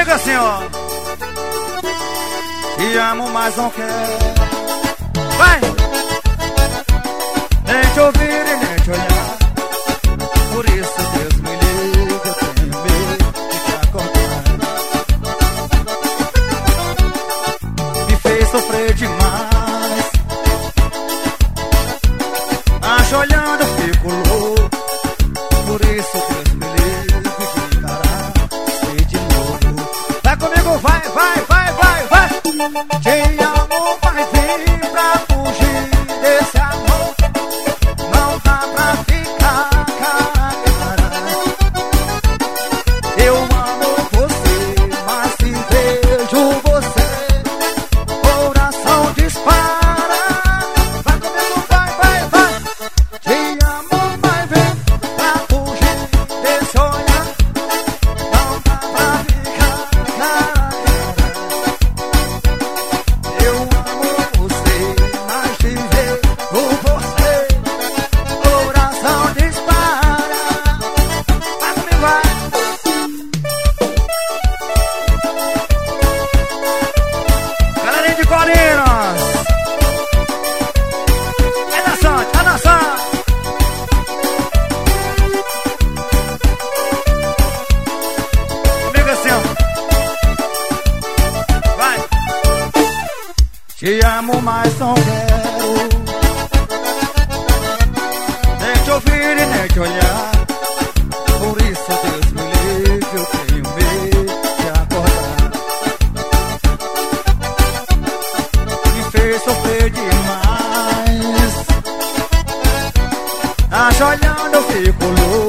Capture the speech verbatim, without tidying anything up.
Diga assim, ó. Te amo, mas não quero. Vai! Nem te ouvir e nem te olhar. Por isso Deus me livre, eu tenho medo de te acordar. Me fez sofrer demais. Acho olhando, fico louco. Por isso Deus me livre de encarar você de novo. Vai comigo, vai, vai, vai, vai, vai. Te amo, vai vir pra fugir desse amor. Não dá pra ficar cara. Eu amo você, mas se vejo você, coração dispara. Vai comigo, vai, vai, vai. Te amo, vai vir pra fugir desse olhar. Não dá pra ficar cara. Eu amo você, mas te vejo você, coração dispara. Vai comigo, vai. Galerinha de Colinas, é dançante, é dançante. Comigo assim, ó. Vai. Te amo, mas não quero nem te ouvir e nem te olhar. Por isso Deus me livre, eu tenho medo de acordar. Me fez sofrer demais. Acho olhando, eu fico louco.